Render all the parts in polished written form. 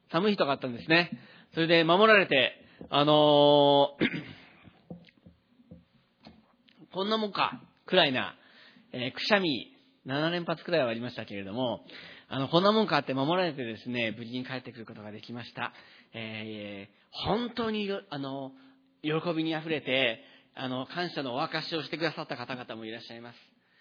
寒い日とかあったんですね。それで守られて、こんなもんか、くらいな、くしゃみ、7連発くらいはありましたけれども、こんなもんかって守られてですね、無事に帰ってくることができました。本当に、喜びにあふれて、感謝のお証しをしてくださった方々もいらっしゃいます。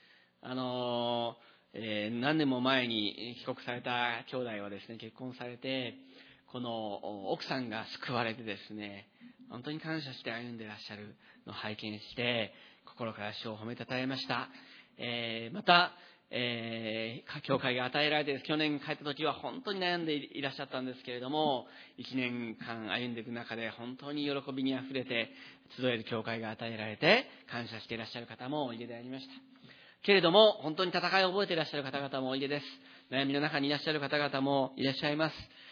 何年も前に帰国された兄弟はですね、結婚されて、この奥さんが救われてですね、本当に感謝して歩んでいらっしゃるのを拝見して、心から主を褒めたたえました。また、教会が与えられて、去年帰った時は本当に悩んでいらっしゃったんですけれども、1年間歩んでいく中で本当に喜びにあふれて、集える教会が与えられて、感謝していらっしゃる方もおいででありました。けれども、本当に戦いを覚えていらっしゃる方々もおいでです。悩みの中にいらっしゃる方々もいらっしゃいます。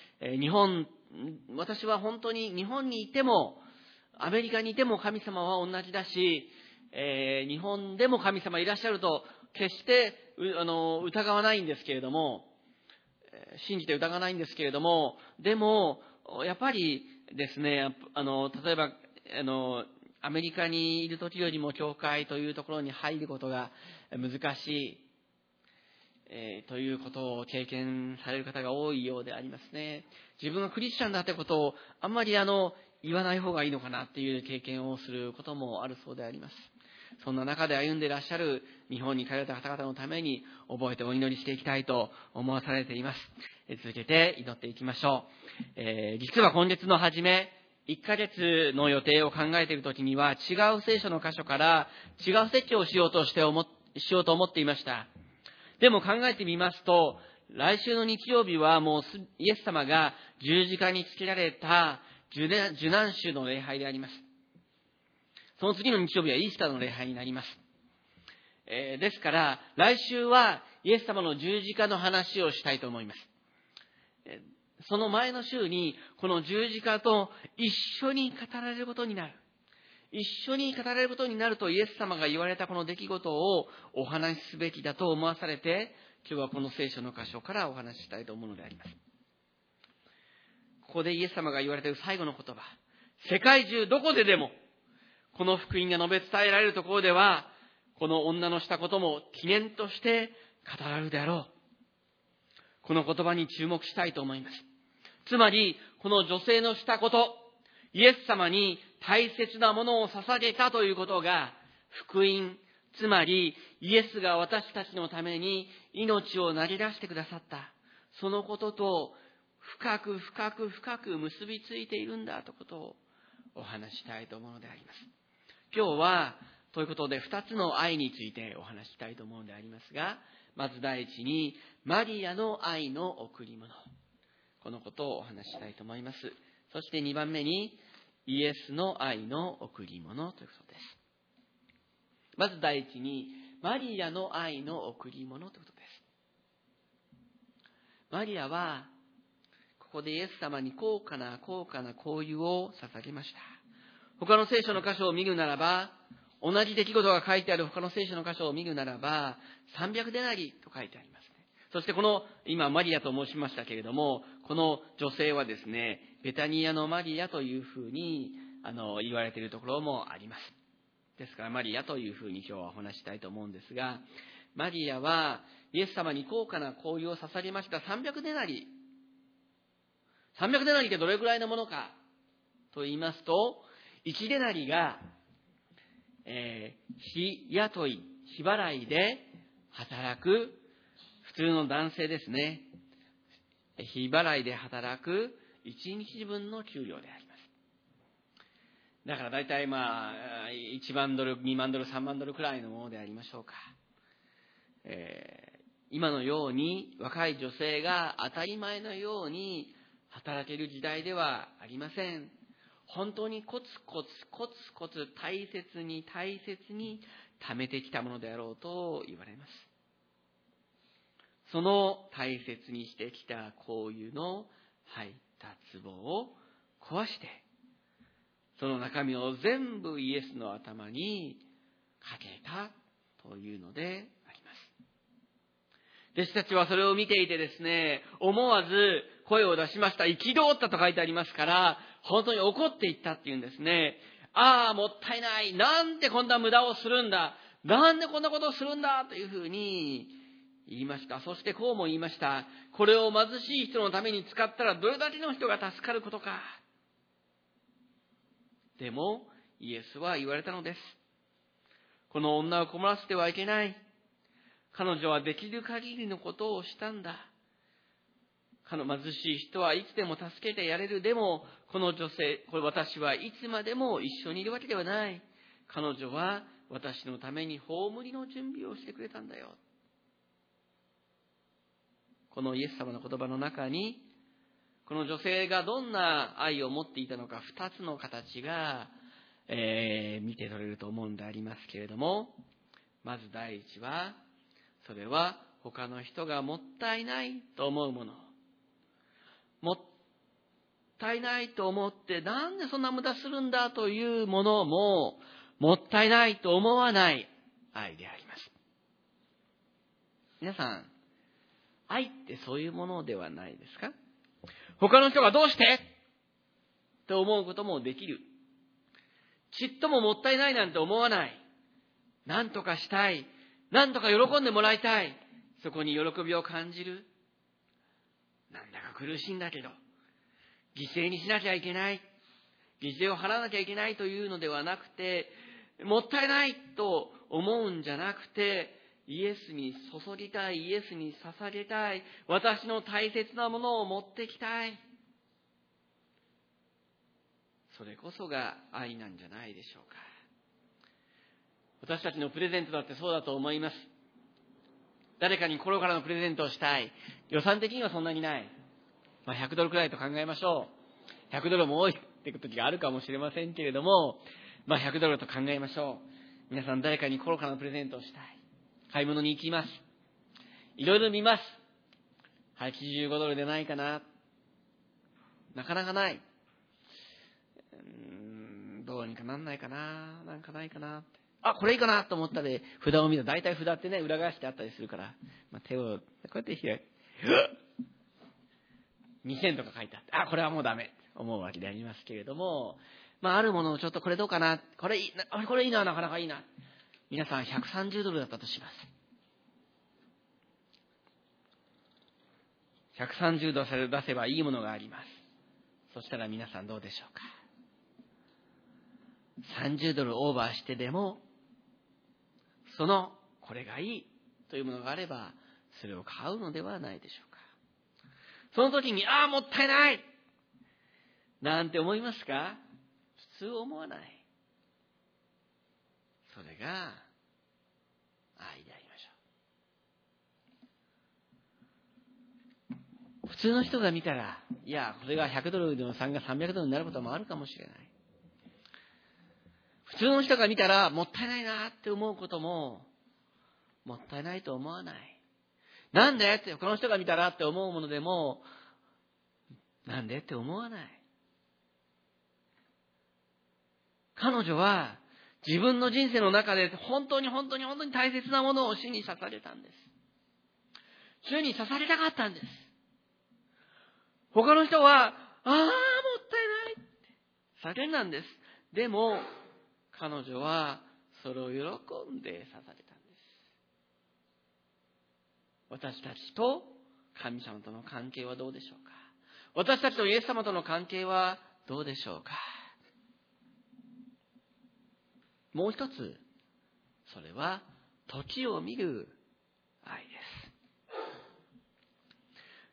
私は本当に日本にいても、アメリカにいても神様は同じだし、日本でも神様いらっしゃると決して疑わないんですけれども、信じて疑わないんですけれども、でもやっぱりですね、例えばアメリカにいる時よりも教会というところに入ることが難しい、ということを経験される方が多いようでありますね。自分がクリスチャンだということをあんまり言わない方がいいのかなっていう経験をすることもあるそうであります。そんな中で歩んでいらっしゃる日本に帰られた方々のために覚えてお祈りしていきたいと思わされています。続けて祈っていきましょう。実は今月の初め、1ヶ月の予定を考えているときには違う聖書の箇所から違う説教をしようと思っていました。でも考えてみますと、来週の日曜日はもうイエス様が十字架につけられた受難週の礼拝であります。その次の日曜日はイースターの礼拝になります。ですから来週はイエス様の十字架の話をしたいと思います。その前の週にこの十字架と一緒に語られることになる。一緒に語られることになるとイエス様が言われたこの出来事をお話しすべきだと思わされて、今日はこの聖書の箇所からお話ししたいと思うのであります。ここでイエス様が言われている最後の言葉、世界中どこででもこの福音が述べ伝えられるところでは、この女のしたことも記念として語られるであろう。この言葉に注目したいと思います。つまりこの女性のしたこと、イエス様に大切なものを捧げたということが福音、つまりイエスが私たちのために命を投げ出してくださった、そのことと深く深く深く結びついているんだということをお話ししたいと思うのであります。今日はということで2つの愛についてお話ししたいと思うのでありますが、まず第一にマリアの愛の贈り物、このことをお話ししたいと思います。そして2番目にイエスの愛の贈り物ということです。まず第一にマリアの愛の贈り物ということです。マリアはここでイエス様に高価な香油を捧げました。他の聖書の箇所を見るならば、同じ出来事が書いてある他の聖書の箇所を見るならば300デナリと書いてありますね。そしてこの今マリアと申しましたけれども、この女性はですね、ベタニアのマリアというふうに言われているところもあります。ですからマリアというふうに今日はお話したいと思うんですが、マリアはイエス様に高価な香油を捧げました。300デナリってどれくらいのものかと言いますと、1デナリが、日雇い、日払いで働く普通の男性ですね。日払いで働く1日分の給料であります。だから大体1万ドル、2万ドル、3万ドルくらいのものでありましょうか。今のように若い女性が当たり前のように働ける時代ではありません。本当にコツコツ大切に貯めてきたものであろうと言われます。その大切にしてきた香油の入った壺を壊して、その中身を全部イエスの頭にかけたというのであります。弟子たちはそれを見ていてですね、思わず声を出しました。憤ったと書いてありますから、本当に怒っていったっていうんですね。ああ、もったいない。なんでこんな無駄をするんだ。なんでこんなことをするんだというふうに言いました。そしてこうも言いました。これを貧しい人のために使ったらどれだけの人が助かることか。でもイエスは言われたのです。この女を困らせてはいけない。彼女はできる限りのことをしたんだ。貧しい人はいつでも助けてやれる。でもこの女性、私はいつまでも一緒にいるわけではない。彼女は私のために葬りの準備をしてくれたんだよ。このイエス様の言葉の中に、この女性がどんな愛を持っていたのか、二つの形が、見て取れると思うんでありますけれども、まず第一は、それは他の人がもったいないと思うもの。もったいないと思って、なんでそんな無駄するんだというものも、もったいないと思わない愛であります。皆さん、愛ってそういうものではないですか？他の人がどうしてと思うこともできる。ちっとももったいないなんて思わない。なんとかしたい。なんとか喜んでもらいたい。そこに喜びを感じる。なんだか苦しいんだけど、犠牲にしなきゃいけない。犠牲を払わなきゃいけないというのではなくて、もったいないと思うんじゃなくて、イエスに注ぎたい、イエスに捧げたい、私の大切なものを持ってきたい。それこそが愛なんじゃないでしょうか。私たちのプレゼントだってそうだと思います。誰かに心からのプレゼントをしたい。予算的にはそんなにない。100ドルくらいと考えましょう。100ドルも多いって時があるかもしれませんけれども、100ドルと考えましょう。皆さん誰かに心からのプレゼントをしたい。買い物に行きます。いろいろ見ます。85ドルでないかな。なかなかない。どうにかなんないかな。なんかないかな。あ、これいいかなと思ったで、札を見る。大体札ってね、裏返してあったりするから、手をこうやって開いて、2000とか書いてあって、あ、これはもうダメって思うわけでありますけれども、あるものをちょっとこれどうかな。これいいな、なかなかいいな。皆さん130ドルだったとします。130ドル出せばいいものがあります。そしたら皆さんどうでしょうか。30ドルオーバーしてでも、これがいいというものがあれば、それを買うのではないでしょうか。その時に、もったいないなんて思いますか？普通思わない。それが愛でありましょう。普通の人が見たら、これが100ドルの3が300ドルになることもあるかもしれない。普通の人が見たら、もったいないなって思うことも、もったいないと思わない。なんでってこの人が見たらって思うものでも、なんでって思わない。彼女は自分の人生の中で本当に大切なものを主に捧げたんです。主に捧げたかったんです。他の人は、もったいないって叫んだんです。でも、彼女はそれを喜んで捧げたんです。私たちと神様との関係はどうでしょうか。私たちとイエス様との関係はどうでしょうか。もう一つ、それは時を見る愛です。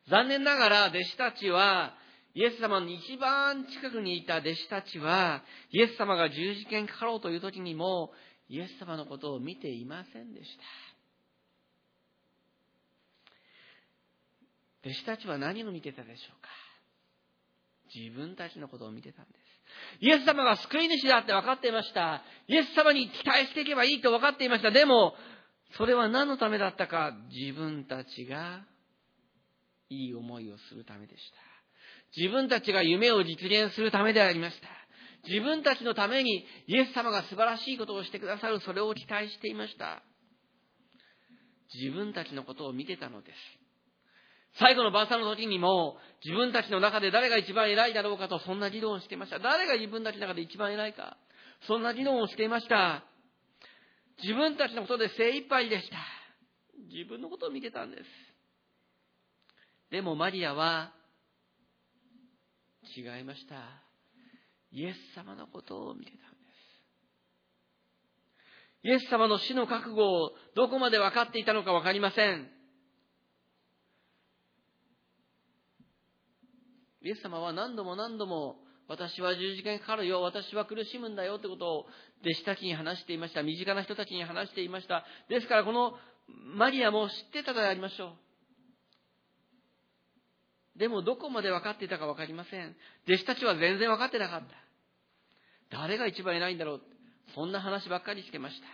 残念ながら弟子たちは、イエス様の一番近くにいた弟子たちは、イエス様が十字架にかかろうという時にも、イエス様のことを見ていませんでした。弟子たちは何を見てたでしょうか。自分たちのことを見てたんです。イエス様が救い主だって分かっていました。イエス様に期待していけばいいと分かっていました。でも、それは何のためだったか。自分たちがいい思いをするためでした。自分たちが夢を実現するためでありました。自分たちのためにイエス様が素晴らしいことをしてくださる、それを期待していました。自分たちのことを見てたのです。 最後の晩餐の時にも、自分たちの中で誰が一番偉いだろうかと、そんな議論をしていました。誰が自分たちの中で一番偉いか、そんな議論をしていました。自分たちのことで精一杯でした。自分のことを見てたんです。でもマリアは違いました。イエス様のことを見てたんです。イエス様の死の覚悟をどこまで分かっていたのか分かりません。イエス様は何度も何度も、私は十字架にかかるよ、私は苦しむんだよということを弟子たちに話していました。身近な人たちに話していました。ですからこのマリアも知ってたでありましょう。でもどこまで分かっていたか分かりません。弟子たちは全然分かってなかった。誰が一番偉いんだろう、そんな話ばっかりしてました。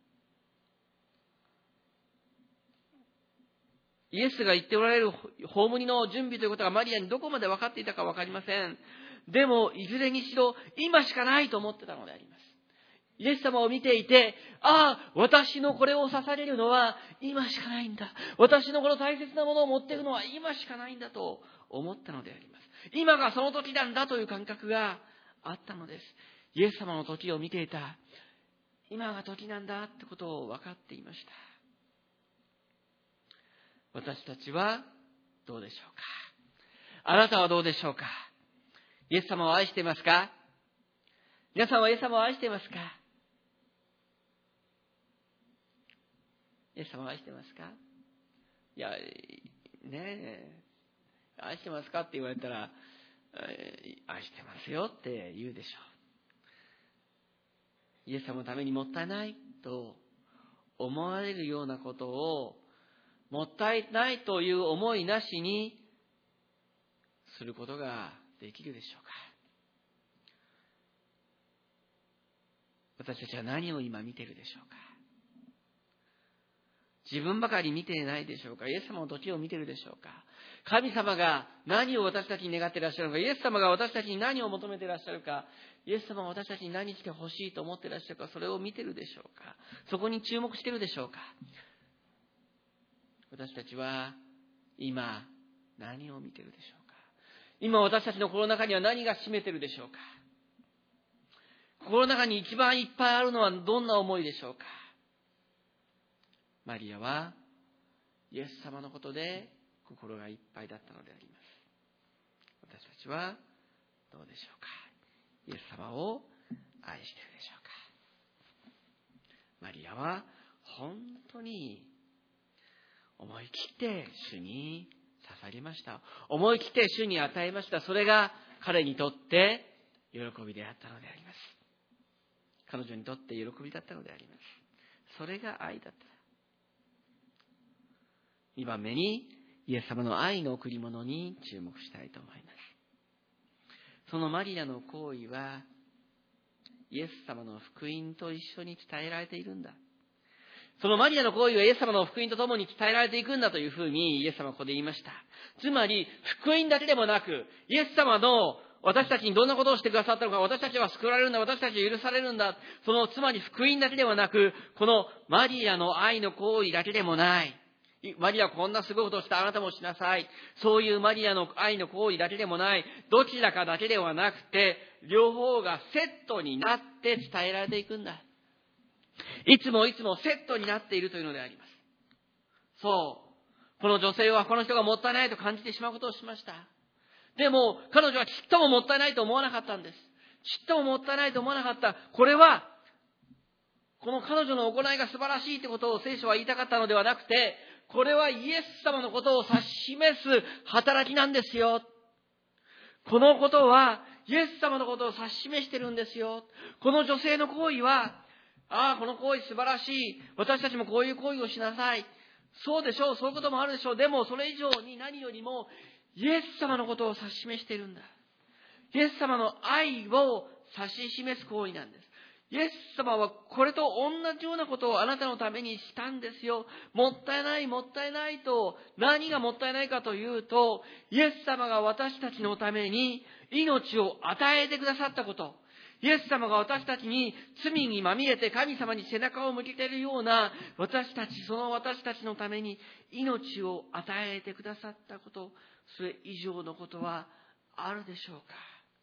イエスが言っておられる葬りの準備ということがマリアにどこまで分かっていたか分かりません。でもいずれにしろ今しかないと思ってたのであります。イエス様を見ていて、私のこれを捧げるのは今しかないんだ。私のこの大切なものを持っていくのは今しかないんだと思ったのであります。今がその時なんだという感覚があったのです。イエス様の時を見ていた。今が時なんだってことを分かっていました。私たちはどうでしょうか。あなたはどうでしょうか。イエス様を愛していますか。皆さんはイエス様を愛していますか。イエス様を愛していますか。いや、愛してますかって言われたら、愛してますよって言うでしょう。イエス様のためにもったいないと思われるようなことを、もったいないという思いなしにすることができるでしょうか。私たちは何を今見ているでしょうか。自分ばかり見ていないでしょうか。イエス様の時を見ているでしょうか。神様が何を私たちに願っていらっしゃるのか。イエス様が私たちに何を求めていらっしゃるか。イエス様が私たちに何してほしいと思っていらっしゃるか。それを見ているでしょうか。そこに注目しているでしょうか。私たちは今何を見ているでしょうか。今私たちの心の中には何が占めているでしょうか。心の中に一番いっぱいあるのはどんな思いでしょうか。マリアはイエス様のことで心がいっぱいだったのであります。私たちはどうでしょうか。イエス様を愛しているでしょうか。マリアは本当に思い切って主に捧げました。思い切って主に与えました。それが彼にとって喜びであったのであります。彼女にとって喜びだったのであります。それが愛だった。2番目にイエス様の愛の贈り物に注目したいと思います。そのマリアの行為はイエス様の福音と一緒に伝えられているんだ。そのマリアの行為はイエス様の福音とともに伝えられていくんだというふうにイエス様はここで言いました。つまり福音だけでもなく、イエス様の私たちにどんなことをしてくださったのか、私たちは救われるんだ、私たちは許されるんだ、つまり福音だけではなく、このマリアの愛の行為だけでもない。マリアこんなすごいことをした、あなたもしなさい。そういうマリアの愛の行為だけでもない。どちらかだけではなくて、両方がセットになって伝えられていくんだ。いつもいつもセットになっているというのであります。そう。この女性はこの人がもったいないと感じてしまうことをしました。でも彼女はちっとももったいないと思わなかったんです。ちっとももったいないと思わなかった。これは、この彼女の行いが素晴らしいということを聖書は言いたかったのではなくて、これはイエス様のことを指し示す働きなんですよ。このことはイエス様のことを指し示してるんですよ。この女性の行為は、この行為素晴らしい。私たちもこういう行為をしなさい。そうでしょう。そういうこともあるでしょう。でもそれ以上に何よりもイエス様のことを指し示しているんだ。イエス様の愛を指し示す行為なんです。イエス様はこれと同じようなことをあなたのためにしたんですよ。もったいないもったいないと、何がもったいないかというと、イエス様が私たちのために命を与えてくださったこと。 イエス様が私たちに罪にまみれて神様に背中を向けているようなその私たちのために命を与えてくださったこと、それ以上のことはあるでしょうか。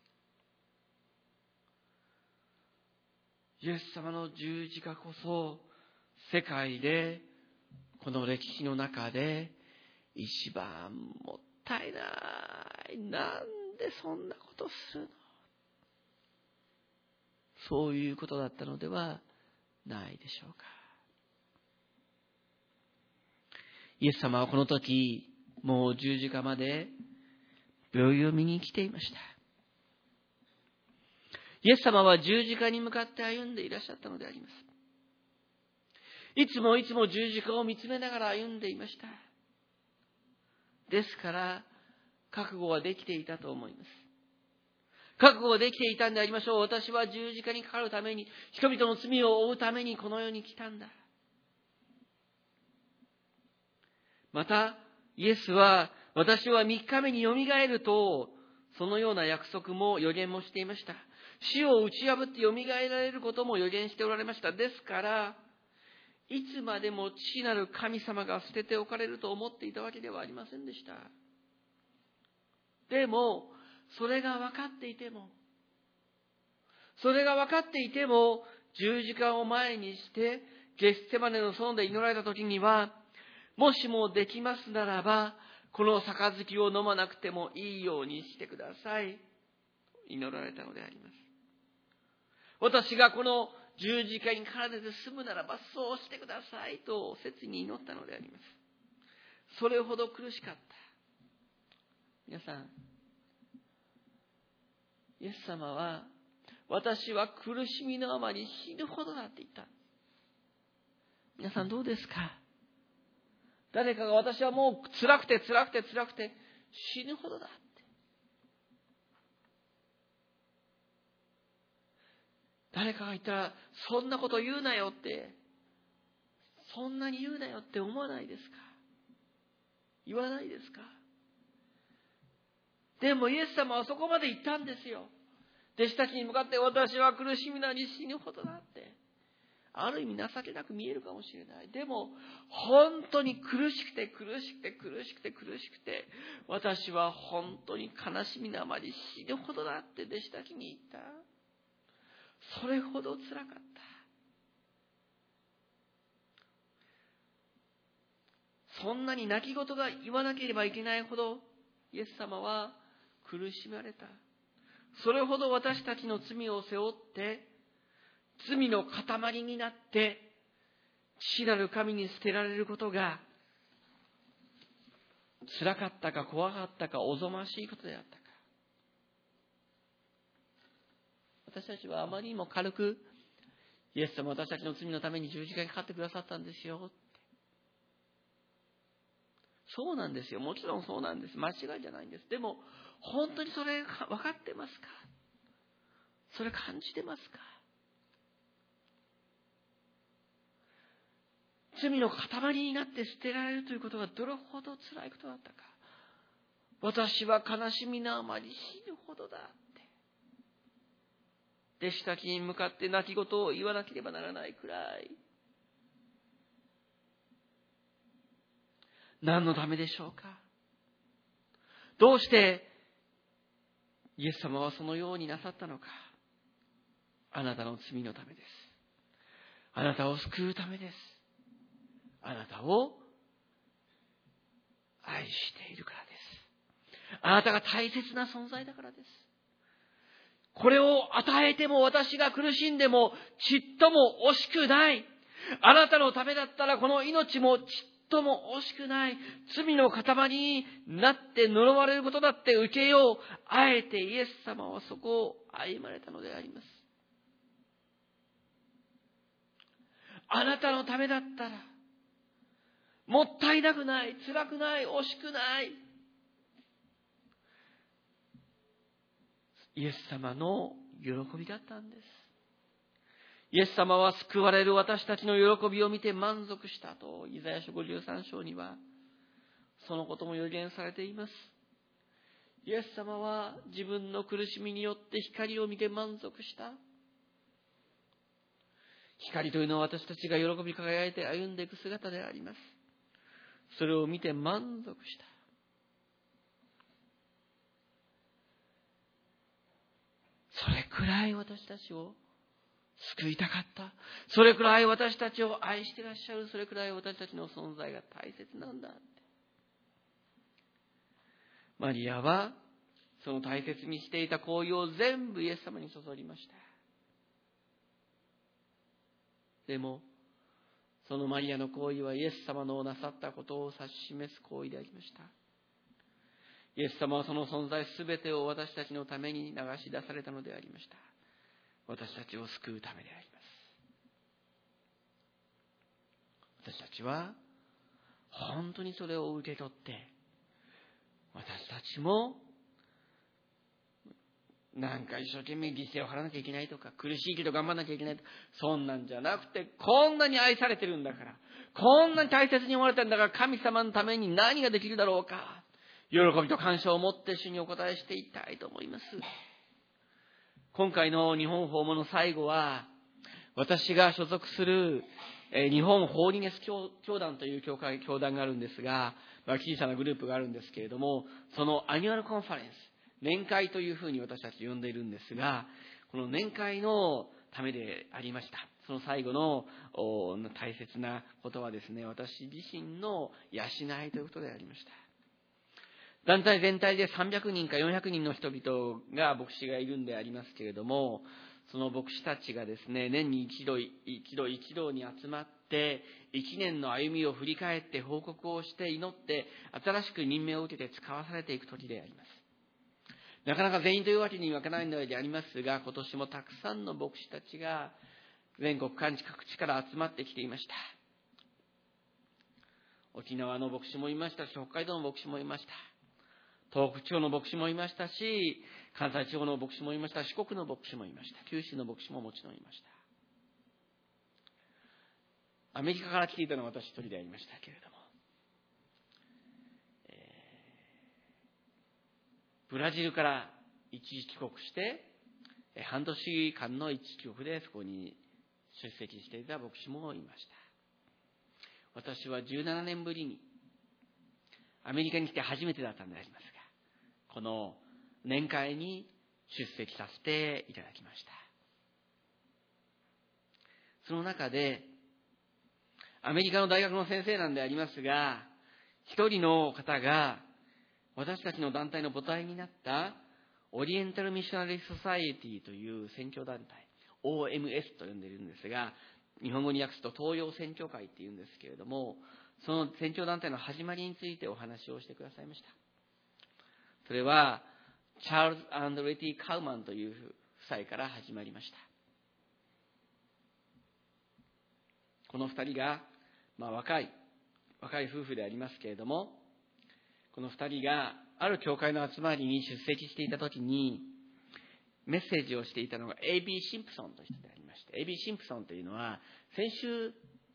イエス様の十字架こそ世界でこの歴史の中で一番もったいない。なんでそんなことするの？そういうことだったのではないでしょうか。イエス様はこの時、もう十字架まで病院を見に来ていました。イエス様は十字架に向かって歩んでいらっしゃったのであります。いつも十字架を見つめながら歩んでいました。ですから、覚悟はできていたと思います。覚悟ができていたんでありましょう。私は十字架にかかるために、人々の罪を負うためにこの世に来たんだ。また、イエスは、私は3日目によみがえると、そのような約束も予言もしていました。死を打ち破ってよみがえられることも予言しておられました。ですから、いつまでも父なる神様が捨てておかれると思っていたわけではありませんでした。でも、それが分かっていても、十字架を前にして、ゲッセマネの園で祈られた時には、もしもできますならば、この杯を飲まなくてもいいようにしてください。祈られたのであります。私がこの十字架にかかれて済むならば、そうしてくださいと切に祈ったのであります。それほど苦しかった。皆さん、イエス様は、私は苦しみのあまり死ぬほどだって言った。皆さんどうですか？誰かが私はもう辛くて死ぬほどだって。誰かが言ったら、そんなこと言うなよって、そんなに言うなよって思わないですか？言わないですか？でもイエス様はそこまで言ったんですよ。弟子たちに向かって、私は苦しみなり死ぬほどだって。ある意味情けなく見えるかもしれない。でも、本当に苦しくて、私は本当に悲しみのあまり死ぬほどだって弟子たちに言った。それほど辛かった。そんなに泣き言が言わなければいけないほど、イエス様は苦しまれた。それほど私たちの罪を背負って、罪の塊になって、父なる神に捨てられることが、辛かったか怖かったかおぞましいことであったか。私たちはあまりにも軽く、イエス様は私たちの罪のために十字架にかかってくださったんですよって。そうなんですよ。もちろんそうなんです。間違いじゃないんです。でも、本当にそれ分かってますか？それ感じてますか？罪の塊になって捨てられるということがどれほど辛いことだったか。私は悲しみのあまり死ぬほどだって。弟子たちに向かって泣き言を言わなければならないくらい。何のためでしょうか？どうしてイエス様はそのようになさったのか。あなたの罪のためです。あなたを救うためです。あなたを愛しているからです。あなたが大切な存在だからです。これを与えても私が苦しんでもちっとも惜しくない。あなたのためだったらこの命もちっとも惜しくない。罪の塊になって呪われることだって受けよう。あえてイエス様はそこを歩まれたのであります。あなたのためだったらもったいなくない、辛くない、惜しくない。イエス様の喜びだったんです。イエス様は救われる私たちの喜びを見て満足したと、イザヤ書53章にはそのことも予言されています。イエス様は自分の苦しみによって光を見て満足した。 光というのは私たちが喜び輝いて歩んでいく姿であります。それを見て満足した。それくらい私たちを救いたかった。それくらい私たちを愛していらっしゃる。それくらい私たちの存在が大切なんだって。マリアはその大切にしていた行為を全部イエス様に注ぎました。でもそのマリアの行為はイエス様のなさったことを指し示す行為でありました。イエス様はその存在すべてを私たちのために流し出されたのでありました。私たちを救うためであります。私たちは本当にそれを受け取って、私たちもなんか一生懸命犠牲を払わなきゃいけないとか、苦しいけど頑張らなきゃいけないとか、そんなんじゃなくて、こんなに愛されてるんだから、こんなに大切に思われてるんだから、神様のために何ができるだろうか、喜びと感謝を持って主にお答えしていきたいと思います。今回の日本訪問の最後は、私が所属する日本ホーリネス教団という教団があるんですが、小さなグループがあるんですけれども、そのアニュアルコンファレンス、年会というふうに私たち呼んでいるんですが、この年会のためでありました。その最後の大切なことはですね、私自身の養いということでありました。団体全体で300人か400人の人々が牧師がいるんでありますけれども、その牧師たちがですね、年に一度に集まって、1年の歩みを振り返って報告をして祈って、新しく任命を受けて使わされていく時であります。なかなか全員というわけにはいかないのでありますが、今年もたくさんの牧師たちが全国各地から集まってきていました。沖縄の牧師もいましたし、北海道の牧師もいました。東北地方の牧師もいましたし、関西地方の牧師もいました。四国の牧師もいました。九州の牧師ももちろんいました。アメリカから来ていたのは私一人でありましたけれども、ブラジルから一時帰国して、半年間の一時帰国でそこに出席していた牧師もいました。私は17年ぶりにアメリカに来て初めてだったんでありますが、この年会に出席させていただきました。その中で、アメリカの大学の先生なんでありますが、一人の方が私たちの団体の母体になったオリエンタルミッショナリーソサイエティという宣教団体、OMS と呼んでいるんですが、日本語に訳すと東洋宣教会っていうんですけれども、その宣教団体の始まりについてお話をしてくださいました。それはチャールズ&レティ・カウマンという夫妻から始まりました。この二人が、若い夫婦でありますけれども、この二人がある教会の集まりに出席していたときにメッセージをしていたのが A.B. シンプソンという人でありまして、 A.B. シンプソンというのは先週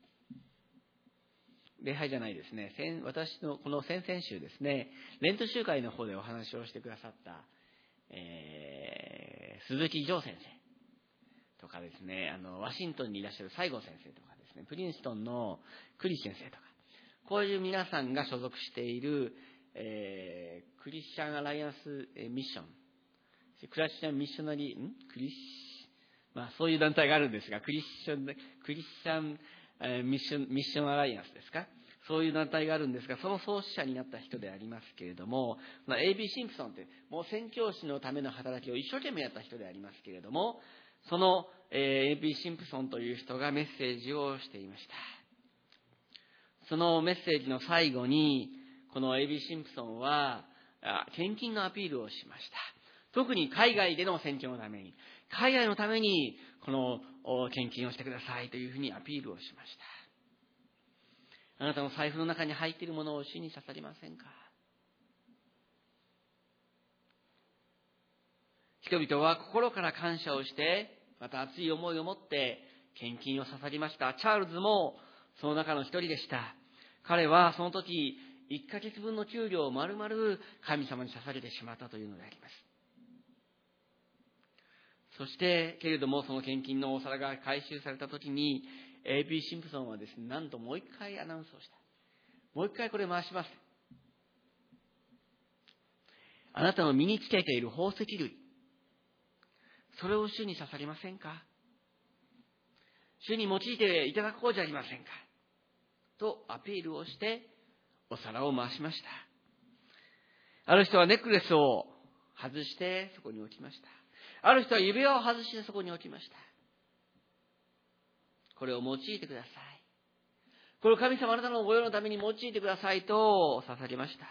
礼拝じゃないですね、私のこの先々週ですね、レント集会の方でお話をしてくださった、鈴木城先生とかですね、ワシントンにいらっしゃる西郷先生とかですね、プリンストンのクリ先生とか、こういう皆さんが所属している、クリスチャンアライアンスミッション、クリスチャンミッショナリー、そういう団体があるんですが、クリスチャンミッションアライアンスですか、そういう団体があるんですが、その創始者になった人でありますけれども、A.B. シンプソンってもう宣教師のための働きを一生懸命やった人でありますけれども、その A.B. シンプソンという人がメッセージをしていました。そのメッセージの最後に、この A.B. シンプソンは献金のアピールをしました。特に海外での宣教のために、海外のためにこの献金をしてくださいというふうにアピールをしました。あなたの財布の中に入っているものを主に捧げませんか。人々は心から感謝をして、また熱い思いを持って献金を捧げました。チャールズもその中の一人でした。彼はその時1ヶ月分の給料を丸々神様に捧げてしまったというのであります。 そしてけれども、その献金のお皿が回収されたときに、A.P. シンプソンはですね、なんともう一回アナウンスをした。もう一回これ回します。あなたの身につけている宝石類、それを主に捧げませんか？主に用いていただこうじゃありませんか、とアピールをしてお皿を回しました。ある人はネックレスを外してそこに置きました。ある人は指輪を外してそこに置きました。これを用いてください。これを神様あなたの御用のために用いてくださいと捧げました。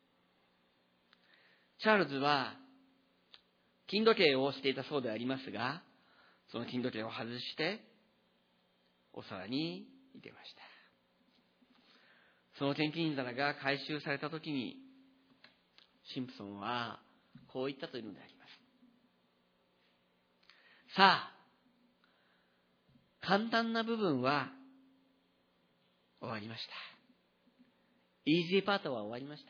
チャールズは金時計をしていたそうでありますが、その金時計を外してお皿に入れました。その献金皿が回収されたときに、シンプソンはこう言ったというのであります。さあ、簡単な部分は終わりました。イージーパートは終わりました。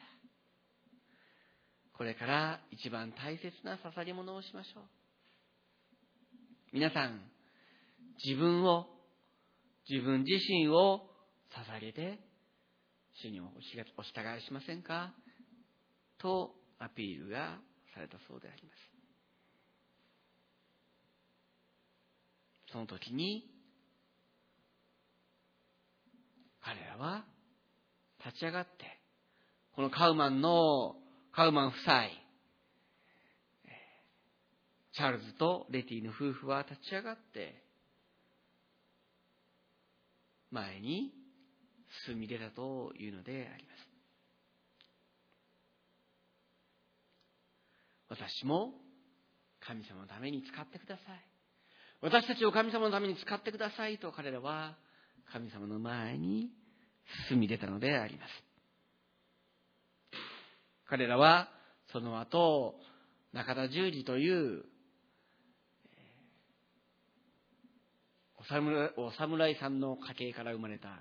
これから一番大切な捧げ物をしましょう。皆さん、自分自身を捧げて主にお従いしませんかとアピールがされたそうであります。その時に彼らは立ち上がって、このカウマン夫妻、チャールズとレティの夫婦は立ち上がって前に進み出たというのであります。私も神様のために使ってください。私たちを神様のために使ってくださいと彼らは神様の前に進み出たのであります。彼らはその後、中田十字というお侍さんの家系から生まれた、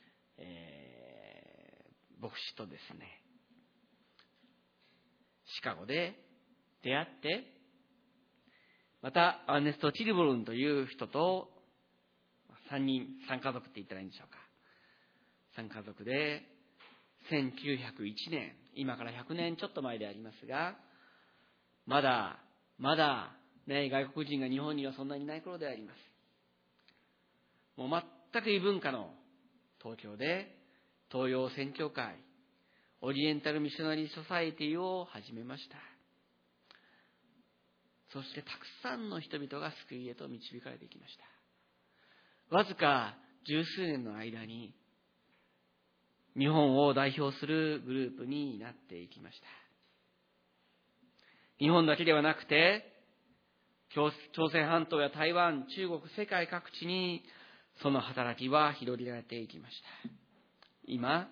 牧師とですね、シカゴで出会って、またアーネスト・チルボルンという人と3家族って言ったらいいんでしょうか。3家族で1901年、今から100年ちょっと前でありますが、まだね、外国人が日本にはそんなにいない頃であります。もう全く異文化の東京で東洋宣教会、オリエンタルミッショナリーソサエティを始めました。そしてたくさんの人々が救いへと導かれていきました。わずか十数年の間に日本を代表するグループになっていきました。日本だけではなくて、朝鮮半島や台湾、中国、世界各地にその働きは広げられていきました。今、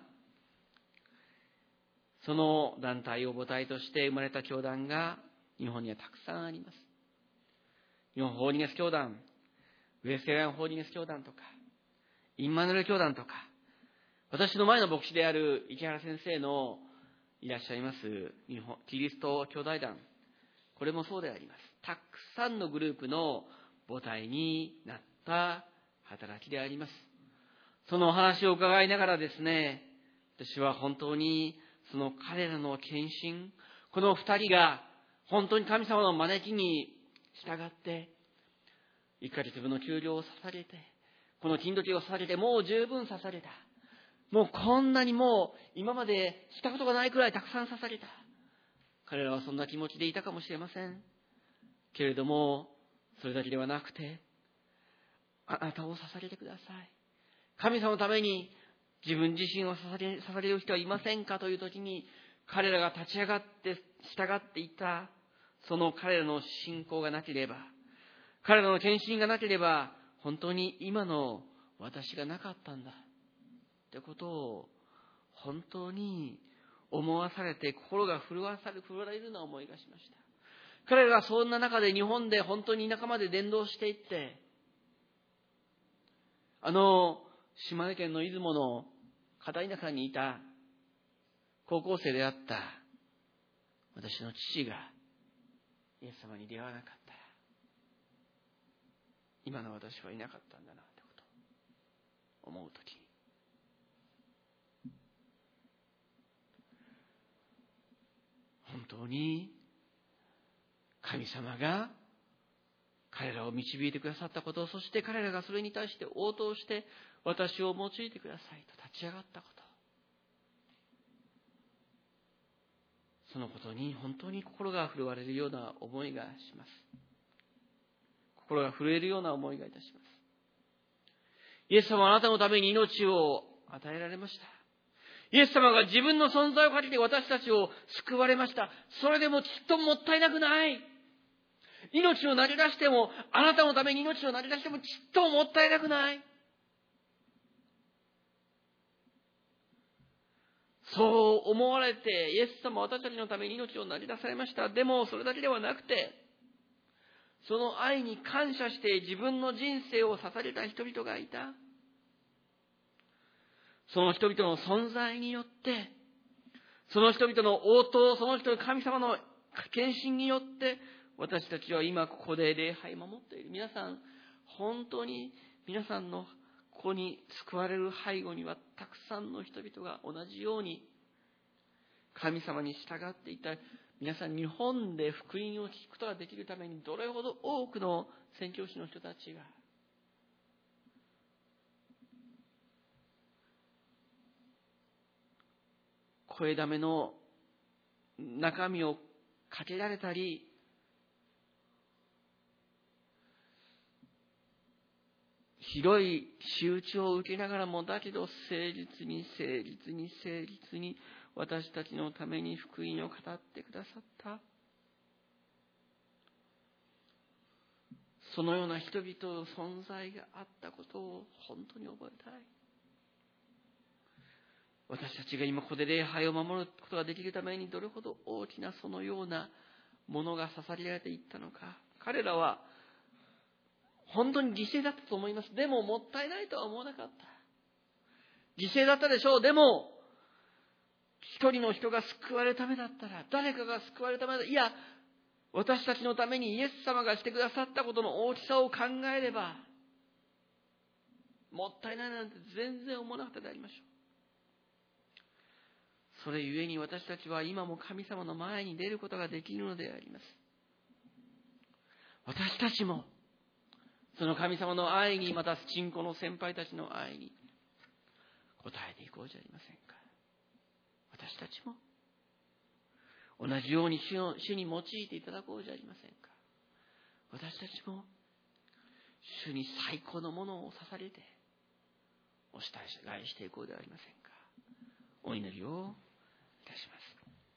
その団体を母体として生まれた教団が日本にはたくさんあります。日本ホーリネス教団、ウェスレアンホーリネス教団とか、インマヌエル教団とか、私の前の牧師である池原先生のいらっしゃいます日本キリスト兄弟団、これもそうであります。たくさんのグループの母体になった働きであります。そのお話を伺いながらですね、私は本当にその彼らの献身、この二人が本当に神様の招きに従って1ヶ月分の給料を捧げて、この金時計を捧げて、もう十分捧げた、もうこんなにもう今までしたことがないくらいたくさん捧げた。彼らはそんな気持ちでいたかもしれませんけれども、それだけではなくて、あなたを捧げてください、神様のために自分自身を捧げる人はいませんかという時に、彼らが立ち上がって従っていた、その彼らの信仰がなければ、彼らの献身がなければ、本当に今の私がなかったんだってことを本当に思わされて、心が震われるような思いがしました。彼らがそんな中で日本で本当に田舎まで伝道していって、島根県の出雲の片田舎にいた高校生であった私の父がイエス様に出会わなかったら、 今の私はいなかったんだなということを思うときに、本当に神様が彼らを導いてくださったこと、そして彼らがそれに対して応答して私を用いてくださいと立ち上がったこと、そのことに本当に心が震われるような思いがします。心が震えるような思いがいたします。イエス様はあなたのために命を与えられました。イエス様が自分の存在をかけて私たちを救われました。それでもきっともったいなくない。命を投げ出しても、あなたのために命を投げ出してもきっともったいなくない。そう思われて、イエス様は私たちのために命を投げ出されました。でもそれだけではなくて、その愛に感謝して自分の人生を捧げた人々がいた。その人々の存在によって、その人々の応答、その人の神様の献身によって、私たちは今ここで礼拝を守っている。皆さん、本当に皆さんのここに救われる背後にはたくさんの人々が同じように神様に従っていた。皆さん、日本で福音を聞くことができるためにどれほど多くの宣教師の人たちが声だめの中身をかけられたり、広い仕打ちを受けながらも、だけど誠実に私たちのために福音を語ってくださった。そのような人々の存在があったことを本当に覚えたい。私たちが今ここで礼拝を守ることができるためにどれほど大きなそのようなものが捧げられていったのか。彼らは本当に犠牲だったと思います。でももったいないとは思わなかった。犠牲だったでしょう。でも一人の人が救われるためだったら、誰かが救われるためだったら、いや、私たちのためにイエス様がしてくださったことの大きさを考えれば、もったいないなんて全然思わなかったでありましょう。それゆえに私たちは今も神様の前に出ることができるのであります。私たちもその神様の愛に、また信仰の先輩たちの愛に応えていこうじゃありませんか。私たちも同じように主に用いていただこうじゃありませんか。私たちも主に最高のものを捧げてお慕いしていこうではありませんか。お祈りをいたします。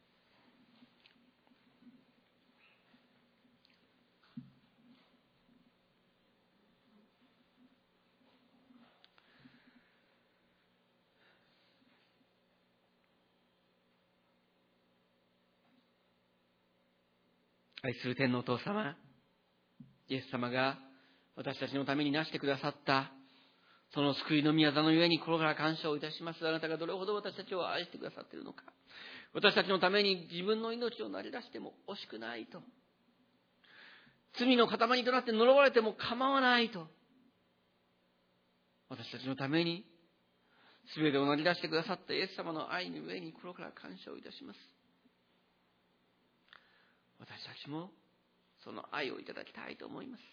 愛する天のお父様、イエス様が私たちのためになしてくださったその救いの御業のゆえに心から感謝をいたします。あなたがどれほど私たちを愛してくださっているのか。私たちのために自分の命を投げ出しても惜しくないと。罪の塊となって呪われても構わないと。私たちのために全てを投げ出してくださったイエス様の愛の上に心から感謝をいたします。私たちもその愛をいただきたいと思います。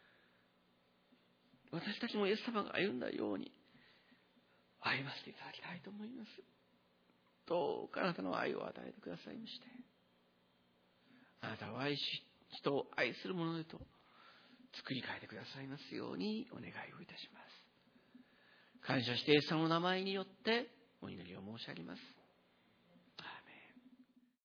私たちもイエス様が歩んだように歩ませていただきたいと思います。どうかあなたの愛を与えてくださいまして、あなたを愛し、人を愛するものへと作り変えてくださいますようにお願いをいたします。感謝してイエス様の名前によってお祈りを申し上げます。